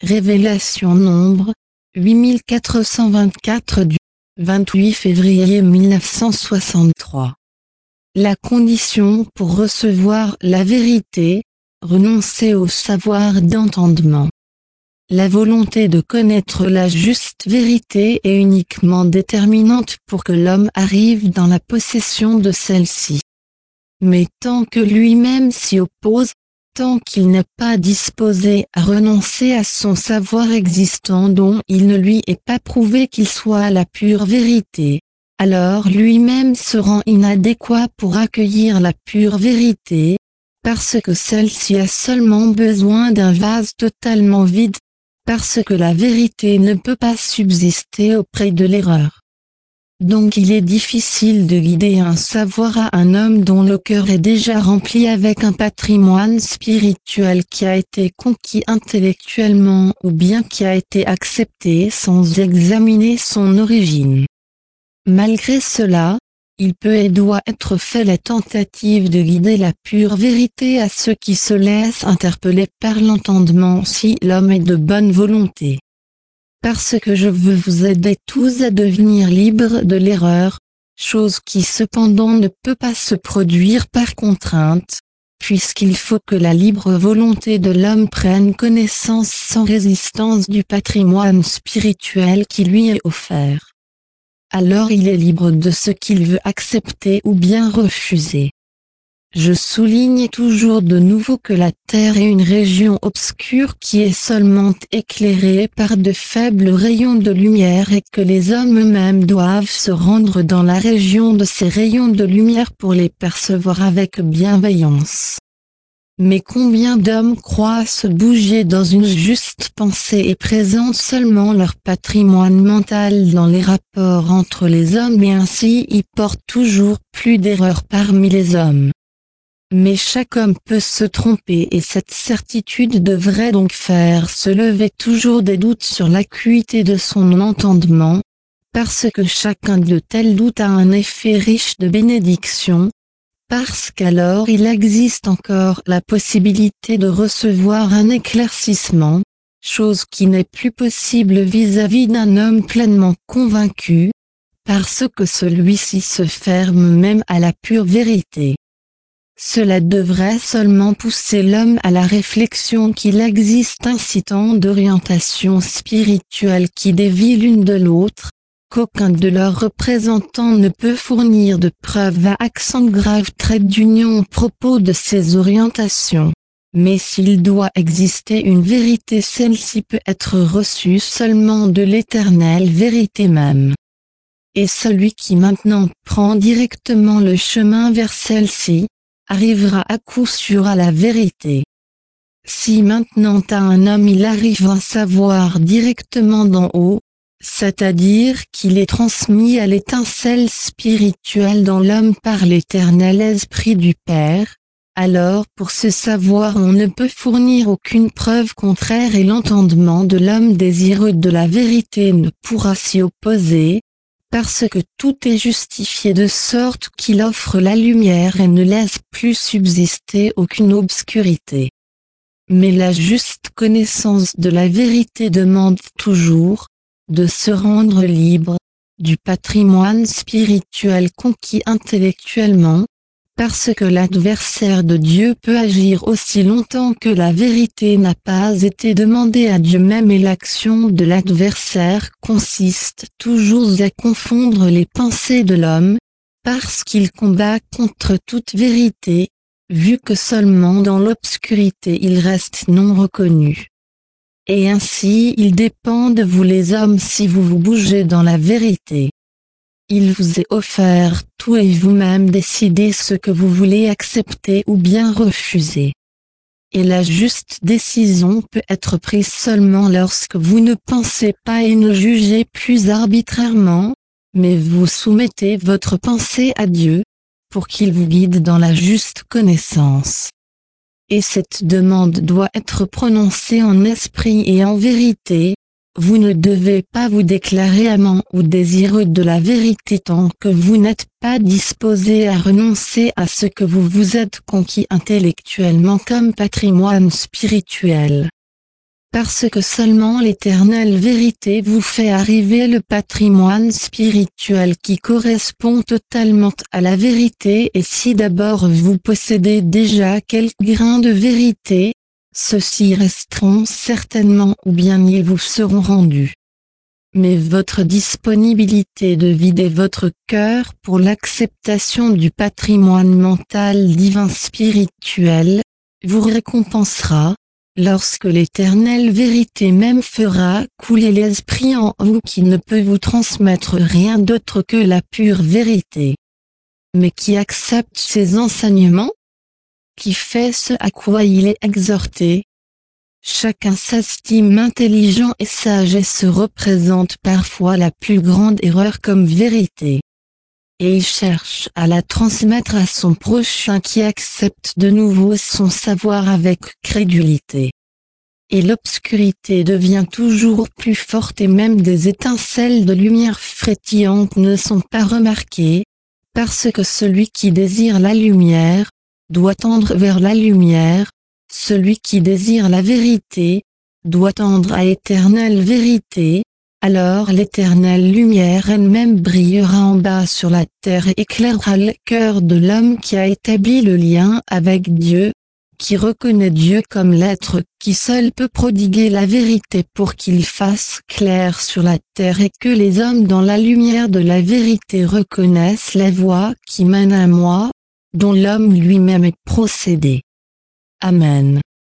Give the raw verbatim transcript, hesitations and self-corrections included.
Révélation Nombre, huit mille quatre cent vingt-quatre du vingt-huit février mille neuf cent soixante-trois. La condition pour recevoir la vérité, renoncer au savoir d'entendement. La volonté de connaître la juste vérité est uniquement déterminante pour que l'homme arrive dans la possession de celle-ci. Mais tant que lui-même s'y oppose, tant qu'il n'est pas disposé à renoncer à son savoir existant dont il ne lui est pas prouvé qu'il soit la pure vérité, alors lui-même se rend inadéquat pour accueillir la pure vérité, parce que celle-ci a seulement besoin d'un vase totalement vide, parce que la vérité ne peut pas subsister auprès de l'erreur. Donc il est difficile de guider un savoir à un homme dont le cœur est déjà rempli avec un patrimoine spirituel qui a été conquis intellectuellement ou bien qui a été accepté sans examiner son origine. Malgré cela, il peut et doit être fait la tentative de guider la pure vérité à ceux qui se laissent interpeller par l'entendement si l'homme est de bonne volonté. Parce que je veux vous aider tous à devenir libres de l'erreur, chose qui cependant ne peut pas se produire par contrainte, puisqu'il faut que la libre volonté de l'homme prenne connaissance sans résistance du patrimoine spirituel qui lui est offert. Alors il est libre de ce qu'il veut accepter ou bien refuser. Je souligne toujours de nouveau que la Terre est une région obscure qui est seulement éclairée par de faibles rayons de lumière et que les hommes eux-mêmes doivent se rendre dans la région de ces rayons de lumière pour les percevoir avec bienveillance. Mais combien d'hommes croient se bouger dans une juste pensée et présentent seulement leur patrimoine mental dans les rapports entre les hommes et ainsi y portent toujours plus d'erreurs parmi les hommes. Mais chaque homme peut se tromper et cette certitude devrait donc faire se lever toujours des doutes sur l'acuité de son entendement, parce que chacun de tels doutes a un effet riche de bénédiction, parce qu'alors il existe encore la possibilité de recevoir un éclaircissement, chose qui n'est plus possible vis-à-vis d'un homme pleinement convaincu, parce que celui-ci se ferme même à la pure vérité. Cela devrait seulement pousser l'homme à la réflexion qu'il existe ainsi tant d'orientations spirituelles qui dévient l'une de l'autre, qu'aucun de leurs représentants ne peut fournir de preuves à accent grave trait d'union au propos de ces orientations. Mais s'il doit exister une vérité, celle-ci peut être reçue seulement de l'éternelle vérité même. Et celui qui maintenant prend directement le chemin vers celle-ci, arrivera à coup sûr à la vérité. Si maintenant à un homme il arrive un savoir directement d'en haut, c'est-à-dire qu'il est transmis à l'étincelle spirituelle dans l'homme par l'éternel esprit du Père, alors pour ce savoir on ne peut fournir aucune preuve contraire et l'entendement de l'homme désireux de la vérité ne pourra s'y opposer, parce que tout est justifié de sorte qu'il offre la lumière et ne laisse plus subsister aucune obscurité. Mais la juste connaissance de la vérité demande toujours de se rendre libre du patrimoine spirituel conquis intellectuellement, parce que l'adversaire de Dieu peut agir aussi longtemps que la vérité n'a pas été demandée à Dieu même et l'action de l'adversaire consiste toujours à confondre les pensées de l'homme, parce qu'il combat contre toute vérité, vu que seulement dans l'obscurité il reste non reconnu. Et ainsi il dépend de vous les hommes si vous vous bougez dans la vérité. Il vous est offert tout et vous-même décidez ce que vous voulez accepter ou bien refuser. Et la juste décision peut être prise seulement lorsque vous ne pensez pas et ne jugez plus arbitrairement, mais vous soumettez votre pensée à Dieu, pour qu'il vous guide dans la juste connaissance. Et cette demande doit être prononcée en esprit et en vérité. Vous ne devez pas vous déclarer amant ou désireux de la vérité tant que vous n'êtes pas disposé à renoncer à ce que vous vous êtes conquis intellectuellement comme patrimoine spirituel. parce que seulement l'éternelle vérité vous fait arriver le patrimoine spirituel qui correspond totalement à la vérité. Et si d'abord vous possédez déjà quelques grains de vérité, ceux-ci resteront certainement ou bien ils vous seront rendus. Mais votre disponibilité de vider votre cœur pour l'acceptation du patrimoine mental divin spirituel, vous récompensera, lorsque l'éternelle vérité même fera couler l'esprit en vous qui ne peut vous transmettre rien d'autre que la pure vérité. Mais qui accepte ses enseignements? Qui fait ce à quoi il est exhorté? Chacun s'estime intelligent et sage et se représente parfois la plus grande erreur comme vérité. Et il cherche à la transmettre à son prochain qui accepte de nouveau son savoir avec crédulité. Et l'obscurité devient toujours plus forte et même des étincelles de lumière frétillantes ne sont pas remarquées, parce que celui qui désire la lumière, doit tendre vers la lumière. Celui qui désire la vérité, doit tendre à l'éternelle vérité, alors l'éternelle lumière elle-même brillera en bas sur la terre et éclairera le cœur de l'homme qui a établi le lien avec Dieu, qui reconnaît Dieu comme l'être qui seul peut prodiguer la vérité pour qu'il fasse clair sur la terre et que les hommes dans la lumière de la vérité reconnaissent la voie qui mène à moi, dont l'homme lui-même est procédé. Amen.